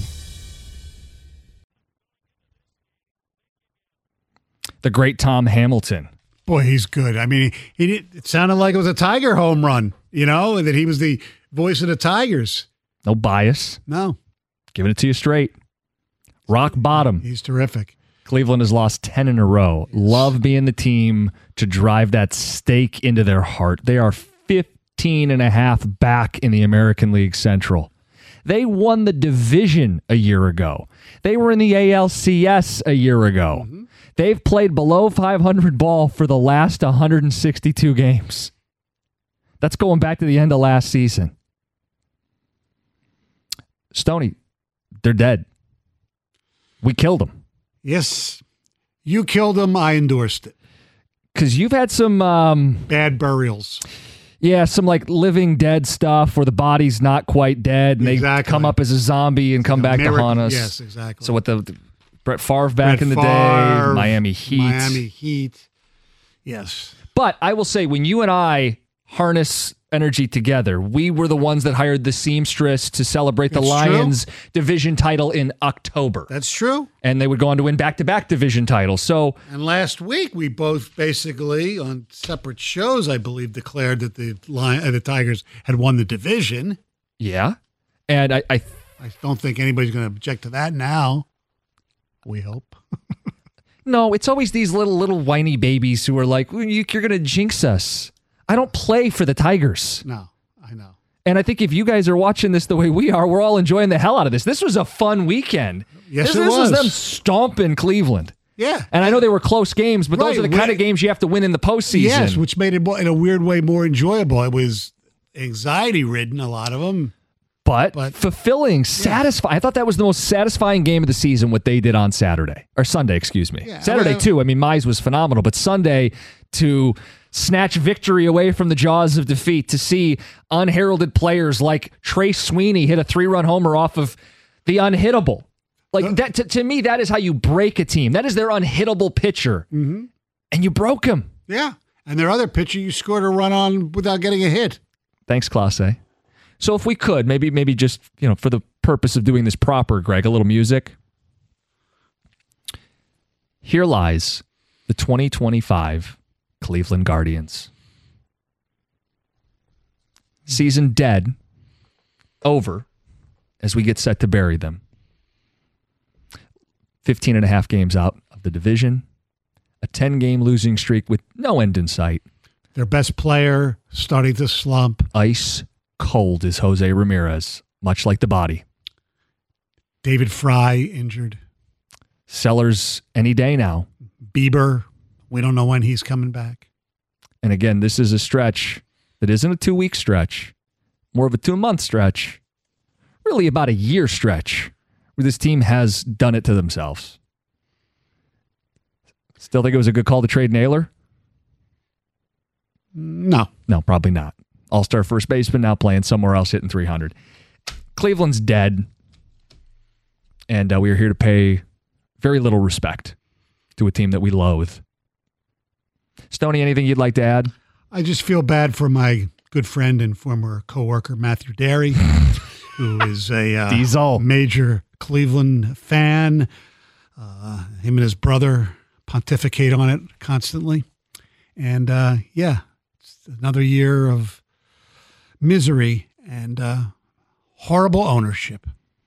The great Tom Hamilton. Boy, he's good. I mean, he, he did, it sounded like it was a Tiger home run, you know, and that he was the voice of the Tigers. No bias. No. Giving it to you straight. Rock bottom. He's terrific. Cleveland has lost ten in a row. Yes. Love being the team to drive that stake into their heart. They are fifteen and a half back in the American League Central. They won the division a year ago. They were in the A L C S a year ago. Mm-hmm. They've played below five hundred ball for the last one hundred sixty-two games. That's going back to the end of last season. Stoney, they're dead. We killed them. Yes. You killed them. I endorsed it. Because you've had some... Um, bad burials. Yeah, some like living dead stuff where the body's not quite dead and exactly. they come up as a zombie and come back miracle. to haunt us. Yes, exactly. So what the, the Brett Favre back Brett in the Favre, day, Miami Heat. Miami Heat. Yes. But I will say, when you and I harness energy together, we were the ones that hired the seamstress to celebrate the That's Lions true. division title in October. That's true. And they would go on to win back-to-back division titles. So, and last week we both basically on separate shows, I believe, declared that the Lion, uh, the Tigers had won the division. Yeah, and I, I, I don't think anybody's going to object to that now. We hope. No, it's always these little little whiny babies who are like, well, you, you're going to jinx us. I don't play for the Tigers. No, I know. And I think if you guys are watching this the way we are, we're all enjoying the hell out of this. This was a fun weekend. Yes, this, it this was. was them stomping Cleveland. Yeah. And I know they were close games, but right. those are the kind of games you have to win in the postseason. Yes, which made it, more, in a weird way, more enjoyable. It was anxiety-ridden, a lot of them. But, but fulfilling, satisfying. Yeah. I thought that was the most satisfying game of the season, what they did on Saturday. Or Sunday, excuse me. Yeah, Saturday, well, too. I mean, Mize was phenomenal. But Sunday, to snatch victory away from the jaws of defeat, to see unheralded players like Trace Sweeney hit a three-run homer off of the unhittable. Like, uh, that to, to me, that is how you break a team. That is their unhittable pitcher. Mm-hmm. And you broke him. Yeah. And their other pitcher, you scored a run on without getting a hit. Thanks, Clase. So if we could, maybe maybe just, you know, for the purpose of doing this proper, Greg, a little music. Here lies the twenty twenty-five Cleveland Guardians. Season dead, over, as we get set to bury them. fifteen and a half games out of the division, a ten-game losing streak with no end in sight. Their best player starting to slump. Ice cold is Jose Ramirez, much like the body. David Fry injured. Sellers any day now. Bieber, we don't know when he's coming back. And again, this is a stretch that isn't a two-week stretch, more of a two-month stretch, really about a year stretch, where this team has done it to themselves. Still think it was a good call to trade Naylor? No. No, probably not. All-star first baseman, now playing somewhere else, hitting three hundred. Cleveland's dead, and uh, we are here to pay very little respect to a team that we loathe. Stoney, anything you'd like to add? I just feel bad for my good friend and former coworker, Matthew Derry, who is a uh, major Cleveland fan. Uh, him and his brother pontificate on it constantly. And, uh, yeah, it's another year of misery and uh, horrible ownership.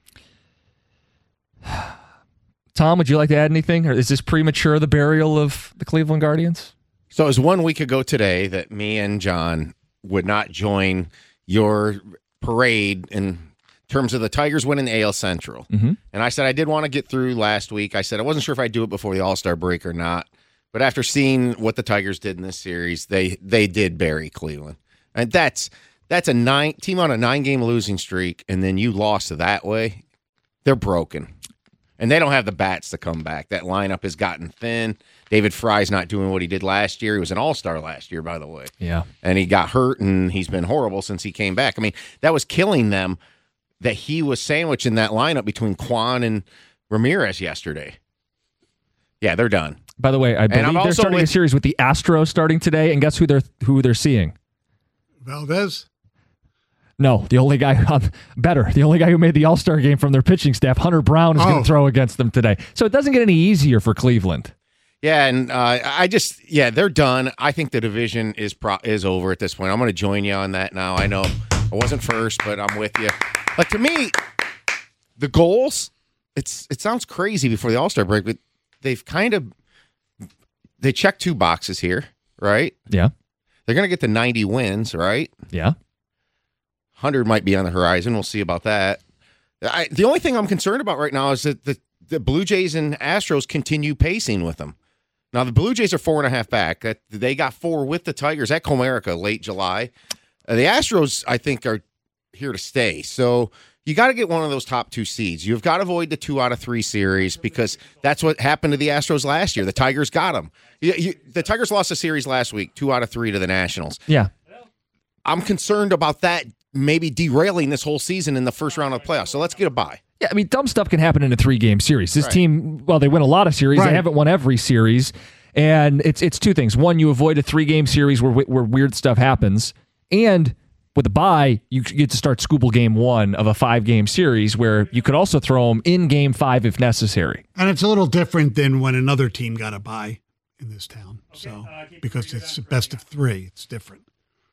Tom, would you like to add anything? Or is this premature, the burial of the Cleveland Guardians? So it was one week ago today that me and John would not join your parade in terms of the Tigers winning the A L Central. Mm-hmm. And I said I did want to get through last week. I said I wasn't sure if I'd do it before the All-Star break or not. But after seeing what the Tigers did in this series, they they did bury Cleveland. And that's That's a nine team on a nine-game losing streak, and then you lost that way. They're broken. And they don't have the bats to come back. That lineup has gotten thin. David Fry's not doing what he did last year. He was an all-star last year, by the way. Yeah. And he got hurt, and he's been horrible since he came back. I mean, that was killing them that he was sandwiching that lineup between Kwan and Ramirez yesterday. Yeah, they're done. By the way, I believe they're starting with, a series with the Astros starting today, and guess who they're who they're seeing? Valdez? No, the only guy um, better. The only guy who made the All-Star game from their pitching staff, Hunter Brown, is oh. going to throw against them today. So it doesn't get any easier for Cleveland. Yeah, and uh, I just yeah, they're done. I think the division is pro- is over at this point. I'm going to join you on that now. I know I wasn't first, but I'm with you. But to me, the goals, it's it sounds crazy before the All-Star break, but they've kind of they check two boxes here, right? Yeah. They're going to get to ninety wins, right? Yeah. one hundred might be on the horizon. We'll see about that. I, the only thing I'm concerned about right now is that the, the Blue Jays and Astros continue pacing with them. Now, the Blue Jays are four and a half back. They got four with the Tigers at Comerica late July. Uh, the Astros, I think, are here to stay. So you got to get one of those top two seeds. You've got to avoid the two out of three series because that's what happened to the Astros last year. The Tigers got them. You, you, the Tigers lost a series last week, two out of three to the Nationals. Yeah. I'm concerned about that maybe derailing this whole season in the first round of the playoffs. So let's get a bye. Yeah, I mean, dumb stuff can happen in a three-game series. This right. team, well, they win a lot of series. Right. They haven't won every series. And it's it's two things. One, you avoid a three-game series where where weird stuff happens. And with a bye, you get to start Scooble game one of a five-game series where you could also throw them in game five if necessary. And it's a little different than when another team got a bye in this town. So because it's the best of three, it's different.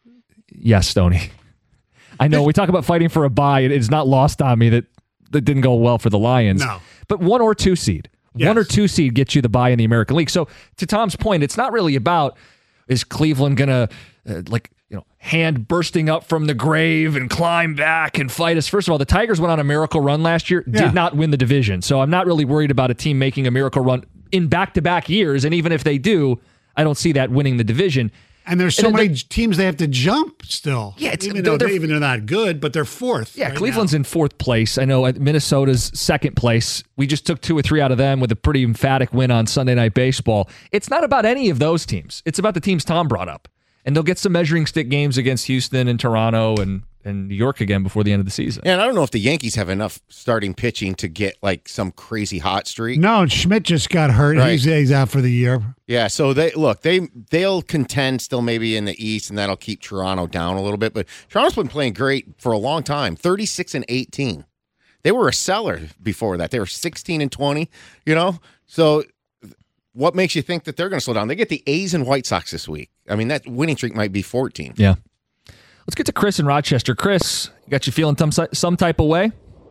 Yes, Stoney. I know we talk about fighting for a bye. It is not lost on me that that didn't go well for the Lions. No. But one or two seed. Yes. One or two seed gets you the bye in the American League. So to Tom's point, it's not really about is Cleveland going to uh, like, you know, hand bursting up from the grave and climb back and fight us. First of all, the Tigers went on a miracle run last year, yeah. did not win the division. So I'm not really worried about a team making a miracle run in back-to-back years. And even if they do, I don't see that winning the division. And there's so and many teams they have to jump still. Yeah, it's, even they're, though they're, they're, even they're not good, but they're fourth. Yeah, right Cleveland's now. in fourth place. I know Minnesota's second place. We just took two or three out of them with a pretty emphatic win on Sunday Night Baseball. It's not about any of those teams. It's about the teams Tom brought up. And they'll get some measuring stick games against Houston and Toronto and, and New York again before the end of the season. Yeah, and I don't know if the Yankees have enough starting pitching to get like some crazy hot streak. No, and Schmidt just got hurt. Right. He's, he's out for the year. Yeah, so they look, they they'll contend still maybe in the East, and that'll keep Toronto down a little bit. But Toronto's been playing great for a long time, thirty-six and eighteen. They were a seller before that. They were sixteen and twenty, you know? So what makes you think that they're going to slow down? They get the A's and White Sox this week. I mean, that winning streak might be fourteen. Yeah. Let's get to Chris in Rochester. Chris, got you feeling some, some type of way?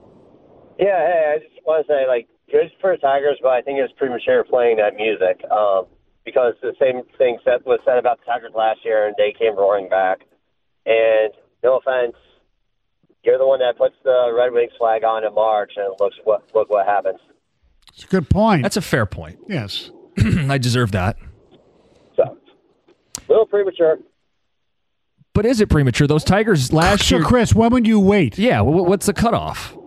Yeah, hey, I just want to say, like, good for the Tigers, but I think it's premature playing that music um, because the same thing that was said about the Tigers last year, and they came roaring back. And no offense, you're the one that puts the Red Wings flag on in March, and looks what look what happens. It's a good point. That's a fair point. Yes. I deserve that. So, a little premature. But is it premature? Those Tigers last so, year... So, Chris, when would you wait? Yeah, what's the cutoff?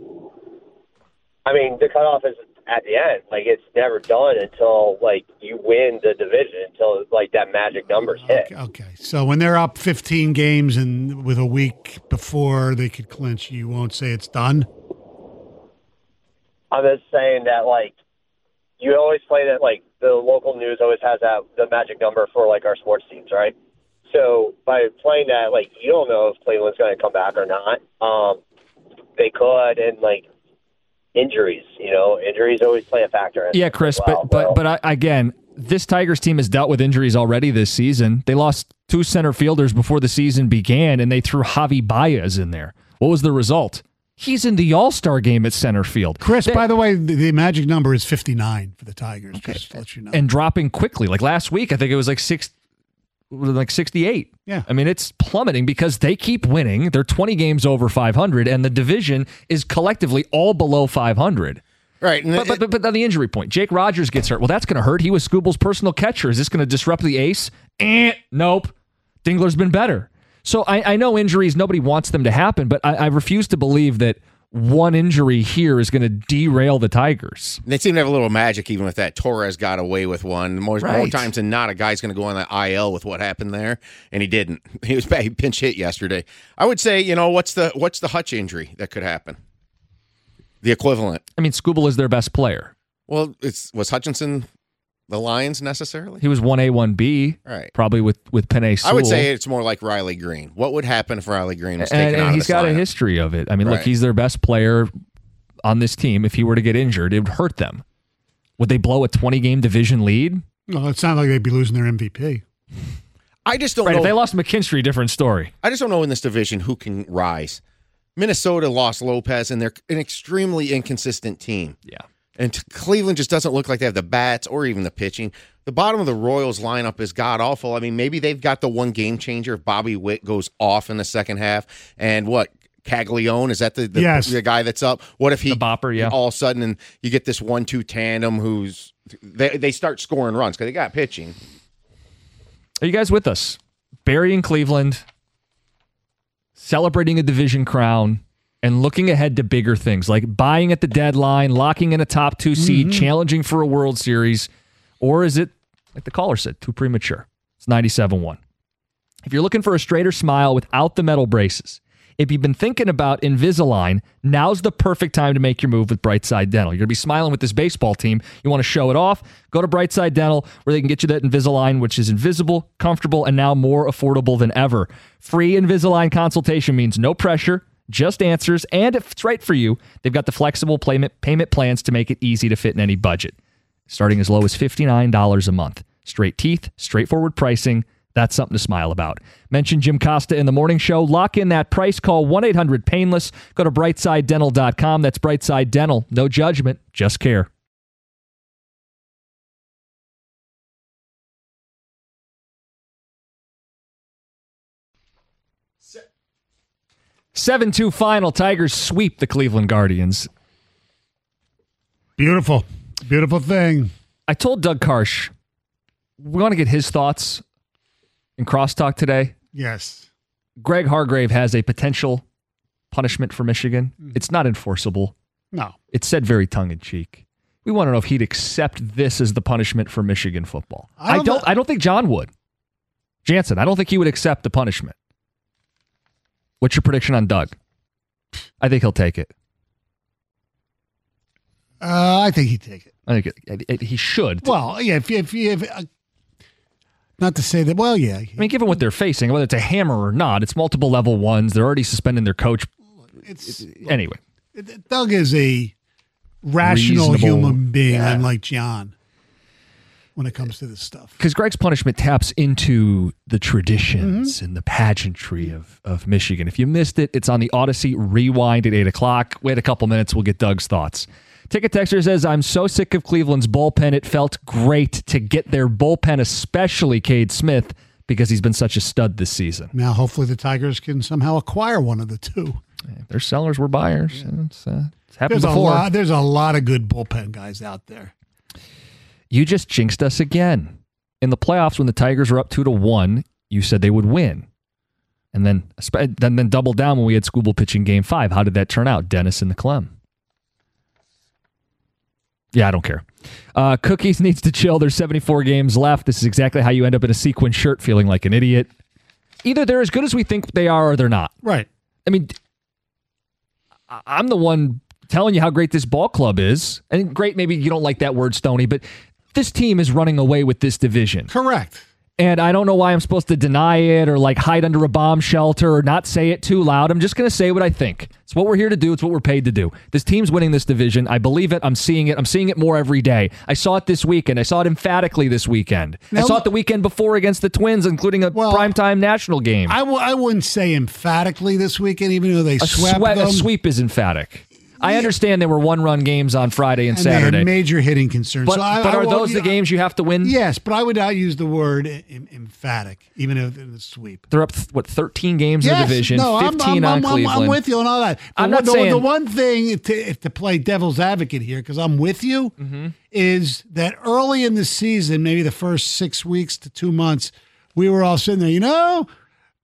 I mean, the cutoff is at the end. Like, it's never done until, like, you win the division, until, like, that magic number's hit. Okay, okay. So when they're up fifteen games and with a week before they could clinch, you won't say it's done? I'm just saying that, like, you always play that, like, the local news always has that the magic number for, like, our sports teams, right? So by playing that, like, you don't know if Cleveland's going to come back or not. Um, they could, and, like, injuries, you know, injuries always play a factor. In yeah, Chris, well, but but but I, again, this Tigers team has dealt with injuries already this season. They lost two center fielders before the season began, and they threw Javi Baez in there. What was the result? He's in the All-Star game at center field. Chris, they, by the way, the, the magic number is fifty-nine for the Tigers, okay. Just to let you know. And dropping quickly. Like last week, I think it was like six, like sixty-eight. Yeah. I mean, it's plummeting because they keep winning. They're twenty games over five hundred, and the division is collectively all below five hundred. Right. But, but, but, but on the injury point, Jake Rogers gets hurt. Well, that's going to hurt. He was Scooble's personal catcher. Is this going to disrupt the ace? Eh, nope. Dingler's been better. So I, I know injuries, nobody wants them to happen, but I, I refuse to believe that one injury here is going to derail the Tigers. They seem to have a little magic even with that. Torres got away with one. More, Right. more times than not, a guy's going to go on the I L with what happened there, and he didn't. He was bad. He pinch hit yesterday. I would say, you know, what's the what's the Hutch injury that could happen? The equivalent. I mean, Skubal is their best player. Well, it's was Hutchinson the Lions necessarily? He was one A, one B, Right. probably with, with Penei Sewell. I would say it's more like Riley Green. What would happen if Riley Green was taken and, out and of he's this got a lineup? history of it. I mean, look, Right. he's their best player on this team. If he were to get injured, it would hurt them. Would they blow a twenty-game division lead? No, it's not like they'd be losing their M V P. I just don't Right, know. if they lost McKinstry, different story. I just don't know in this division who can rise. Minnesota lost Lopez, and they're an extremely inconsistent team. Yeah. And t- Cleveland just doesn't look like they have the bats or even the pitching. The bottom of the Royals lineup is god-awful. I mean, maybe they've got the one game changer if Bobby Witt goes off in the second half. And what, Caglione, is that the, the, Yes. the guy that's up? What if he The bopper, yeah. all of a sudden and you get this one two tandem who's they, they start scoring runs because they got pitching. Are you guys with us? Barry in Cleveland, celebrating a division crown and looking ahead to bigger things like buying at the deadline, locking in a top two seed, Mm-hmm. challenging for a World Series? Or is it, like the caller said, too premature? It's ninety-seven one. If you're looking for a straighter smile without the metal braces, if you've been thinking about Invisalign, now's the perfect time to make your move with Brightside Dental. You're going to be smiling with this baseball team. You want to show it off? Go to Brightside Dental, where they can get you that Invisalign, which is invisible, comfortable, and now more affordable than ever. Free Invisalign consultation means no pressure, just answers, and if it's right for you, they've got the flexible payment payment plans to make it easy to fit in any budget. Starting as low as fifty-nine dollars a month. Straight teeth, straightforward pricing. That's something to smile about. Mention Jim Costa in the morning show. Lock in that price. Call one eight hundred painless. Go to brightside dental dot com. That's Brightside Dental. No judgment, just care. seven two final. Tigers sweep the Cleveland Guardians. Beautiful. Beautiful thing. I told Doug Karsh, we want to get his thoughts in crosstalk today. Yes. Greg Hargrave has a potential punishment for Michigan. It's not enforceable. No. It's said very tongue-in-cheek. We want to know if he'd accept this as the punishment for Michigan football. I I don't don't. know- I don't think John would. Jansen, I don't think he would accept the punishment. What's your prediction on Doug? I think he'll take it. Uh, I think he'd take it. I think it, it, he should. Well, yeah, if, if, if uh, not to say that, well, yeah. I mean, given what they're facing, whether it's a hammer or not, it's multiple level ones. They're already suspending their coach. It's Anyway, Doug is a rational Reasonable. human being, Yeah. unlike John, when it comes to this stuff. because Greg's punishment taps into the traditions and the pageantry of, of Michigan. If you missed it, it's on the Odyssey Rewind at eight o'clock. Wait a couple minutes, we'll get Doug's thoughts. Ticket Texter says, I'm so sick of Cleveland's bullpen. It felt great to get their bullpen, especially Cade Smith, because he's been such a stud this season. Now, hopefully, the Tigers can somehow acquire one of the two. They're sellers, we're buyers. And It's, uh, it's happened There's a before. lot. There's a lot of good bullpen guys out there. You just jinxed us again. In the playoffs, when the Tigers were up two to one, you said they would win. And then then, then doubled down when we had Skubal pitching game five. How did that turn out? Dennis and the Clem. Yeah, I don't care. Uh, Cookies needs to chill. There's seventy-four games left. This is exactly how you end up in a sequin shirt feeling like an idiot. Either they're as good as we think they are or they're not. Right. I mean, I- I'm the one telling you how great this ball club is. And great, maybe you don't like that word, Stoney, but this team is running away with this division. Correct. And I don't know why I'm supposed to deny it or like hide under a bomb shelter or not say it too loud. I'm just going to say what I think. It's what we're here to do. It's what we're paid to do. This team's winning this division. I believe it. I'm seeing it. I'm seeing it more every day. I saw it this weekend. I saw it emphatically this weekend. I Now- saw it the weekend before against the Twins, including a primetime national game. I w- I wouldn't say emphatically this weekend, even though they a, swept swe- them. a sweep is emphatic. I understand there were one-run games on Friday and, and they Saturday. had major hitting concerns. But, So I- but I are won't- those the games you have to win? Yes, but I would not use the word em- emphatic, even if it's a sweep. They're up, th- what, thirteen games in Yes, the division, no, I'm- fifteen I'm, on I'm, Cleveland. I'm with you on all that. The, I'm one- not the, saying- the one thing to, to play devil's advocate here, because I'm with you, Mm-hmm. is that early in the season, maybe the first six weeks to two months, we were all sitting there, you know,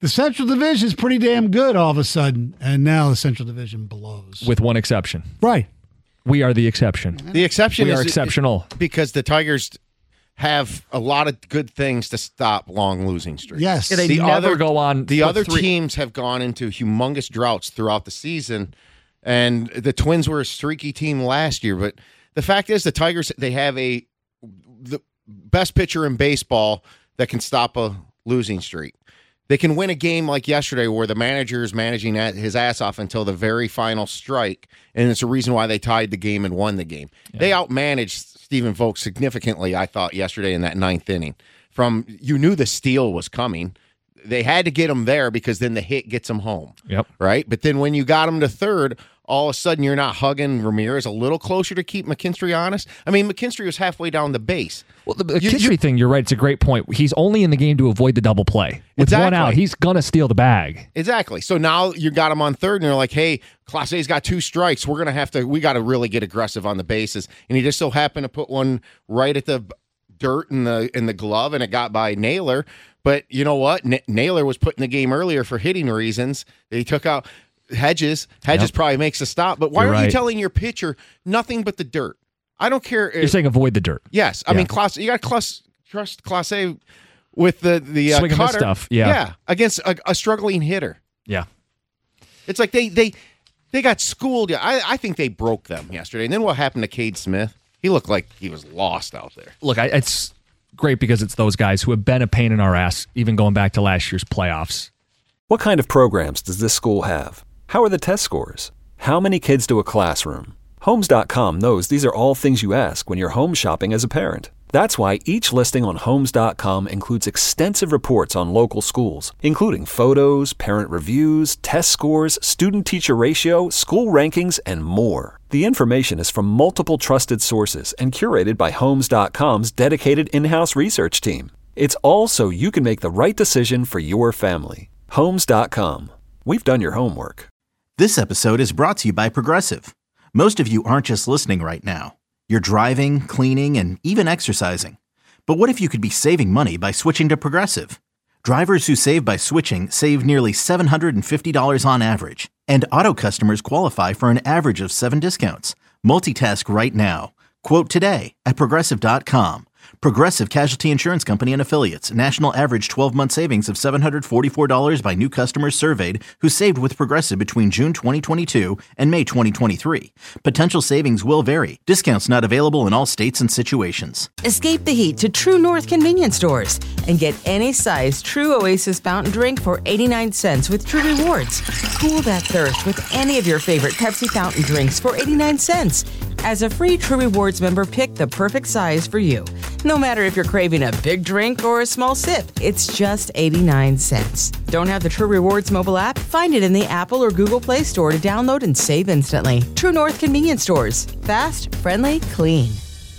The Central Division is pretty damn good all of a sudden, and now the Central Division blows. With one exception. Right. We are the exception. The exception we is are exceptional. because the Tigers have a lot of good things to stop long losing streaks. Yes. Yeah, they the never other, go on. The other three. teams have gone into humongous droughts throughout the season, and the Twins were a streaky team last year. But the fact is, the Tigers, they have a the best pitcher in baseball that can stop a losing streak. They can win a game like yesterday where the manager is managing his ass off until the very final strike, and it's a reason why they tied the game and won the game. Yeah. They outmanaged Stephen Vogt significantly, I thought, yesterday in that ninth inning. From you knew the steal was coming. They had to get him there because then the hit gets him home. Yep. Right? But then when you got him to third, all of a sudden you're not hugging Ramirez a little closer to keep McKinstry honest. I mean, McKinstry was halfway down the base. Well, the McKinstry thing, you're right. It's a great point. He's only in the game to avoid the double play. With exactly. one out, he's going to steal the bag. Exactly. So now you got him on third, and you're like, hey, Class A's got two strikes. We're going to have to, we got to really get aggressive on the bases. And he just so happened to put one right at the dirt in the in the glove, and it got by Naylor. But you know what? N- Naylor was put in the game earlier for hitting reasons. He took out Hedges. Hedges yep. probably makes a stop. But why You're are right. you telling your pitcher nothing but the dirt? I don't care. You're saying avoid the dirt. Yes. I yeah. mean, class. you got to trust Class A with the, the uh, Swing and miss cutter. stuff. Yeah. Yeah. Against a, a struggling hitter. Yeah. It's like they they they got schooled. I, I think they broke them yesterday. And then what happened to Cade Smith? He looked like he was lost out there. Look, I, it's great because it's those guys who have been a pain in our ass, even going back to last year's playoffs. What kind of programs does this school have? How are the test scores? How many kids do a classroom? Homes dot com knows these are all things you ask when you're home shopping as a parent. That's why each listing on Homes dot com includes extensive reports on local schools, including photos, parent reviews, test scores, student-teacher ratio, school rankings, and more. The information is from multiple trusted sources and curated by Homes dot com's dedicated in-house research team. It's all so you can make the right decision for your family. Homes dot com. We've done your homework. This episode is brought to you by Progressive. Most of you aren't just listening right now. You're driving, cleaning, and even exercising. But what if you could be saving money by switching to Progressive? Drivers who save by switching save nearly seven hundred fifty dollars on average. And auto customers qualify for an average of seven discounts. Multitask right now. Quote today at Progressive dot com. Progressive Casualty Insurance Company and Affiliates. National average twelve-month savings of seven hundred forty-four dollars by new customers surveyed who saved with Progressive between June twenty twenty-two and May twenty twenty-three. Potential savings will vary. Discounts not available in all states and situations. Escape the heat to True North convenience stores and get any size True Oasis fountain drink for eighty-nine cents with True Rewards. Cool that thirst with any of your favorite Pepsi fountain drinks for eighty-nine cents. As a free True Rewards member, pick the perfect size for you. No matter if you're craving a big drink or a small sip, it's just eighty-nine cents. Don't have the True Rewards mobile app? Find it in the Apple or Google Play Store to download and save instantly. True North convenience stores. Fast, friendly, clean.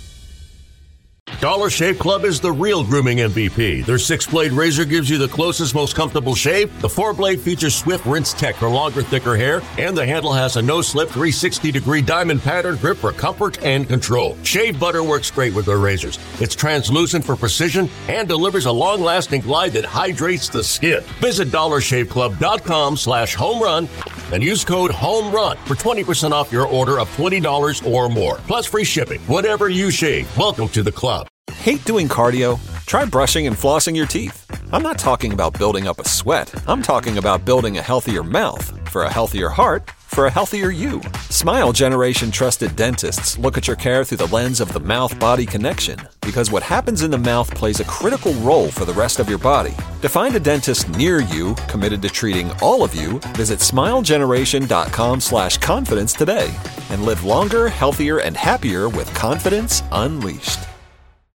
Dollar Shave Club is the real grooming M V P. Their six-blade razor gives you the closest, most comfortable shave. The four-blade features Swift Rinse Tech for longer, thicker hair, and the handle has a no-slip three sixty degree diamond pattern grip for comfort and control. Shave butter works great with their razors. It's translucent for precision and delivers a long-lasting glide that hydrates the skin. Visit dollar shave club dot com slash home run and use code HOMERUN for twenty percent off your order of twenty dollars or more. Plus free shipping. Whatever you shave, welcome to the club. Hate doing cardio? Try brushing and flossing your teeth. I'm not talking about building up a sweat. I'm talking about building a healthier mouth for a healthier heart for a healthier you. Smile Generation trusted dentists look at your care through the lens of the mouth-body connection because what happens in the mouth plays a critical role for the rest of your body. To find a dentist near you committed to treating all of you, visit smile generation dot com slash confidence today and live longer, healthier, and happier with confidence unleashed.